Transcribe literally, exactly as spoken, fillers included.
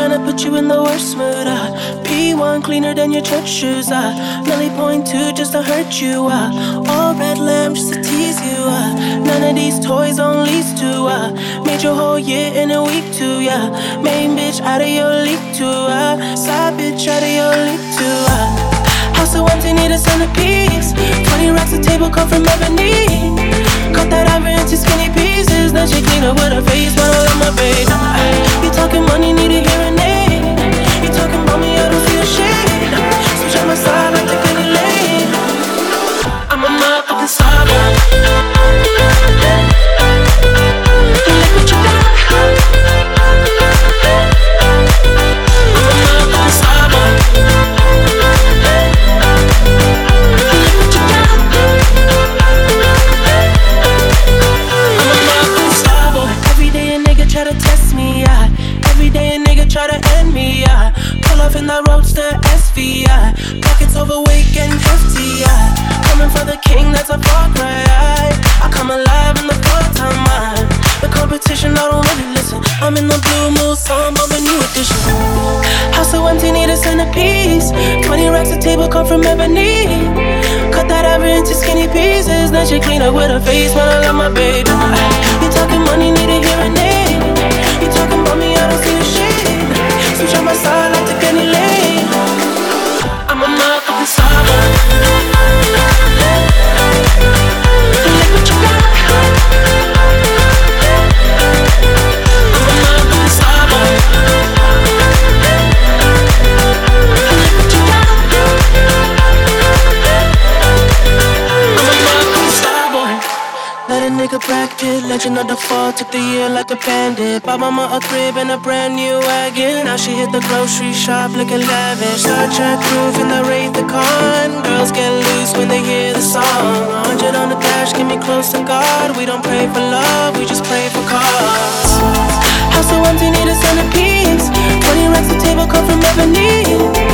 tryna put you in the worst mood. Uh. P one cleaner than your church shoes. Uh. Nelly point two just to hurt you. Uh. All red lamb just to tease you. Uh. None of these toys on lease to. Uh. Made your whole year in a week too. Yeah. Main bitch out of your league too. Uh. Side bitch out of your league too. Uh. House so empty, need a centerpiece. Twenty racks a table come from ebony. Cut that ivory into skinny pieces. Now she clean up with her face, but I love my baby. You talking money, need a hearing aid. You talking about me, I don't see a shade. Switch on my side like the Kenny Lane. I'm a motherfucking star boy. You like what you got? I'm a motherfucking star boy. Try to test me, yeah. Every day a nigga try to end me, yeah. Pull off in that roadster S V, yeah. Pockets overweight, getting hefty, yeah. Coming for the king, that's a far cry. I come alive in the full-time mind. The competition, I don't really listen. I'm in the blue mood, so I'm on a new edition. House so empty, need a centerpiece. Twenty racks a table come from ebony. Cut that ivory into skinny pieces. Then she clean up with her face, when I love my baby. You talking money, need a hearing aid. You talking about me, I don't see a shade. Switch on my side like the Kenny Lane. I'm a motherfucking star boy. You like what you got? I'm a motherfucking star boy. You like what you got? I'm a motherfucking star boy. Let a nigga bracket, legend of the fall, took the year like a bandit. Bought mama a crib and a brand new wagon. Now she hit the grocery shop looking lavish. Star Trek roof in the Wraith the Con. Girls get loose when they hear the song. A hundred on the dash, get me close to God. We don't pray for love, we just pray for cause. House so empty, need a centerpiece. Twenty racks a table come from ebony.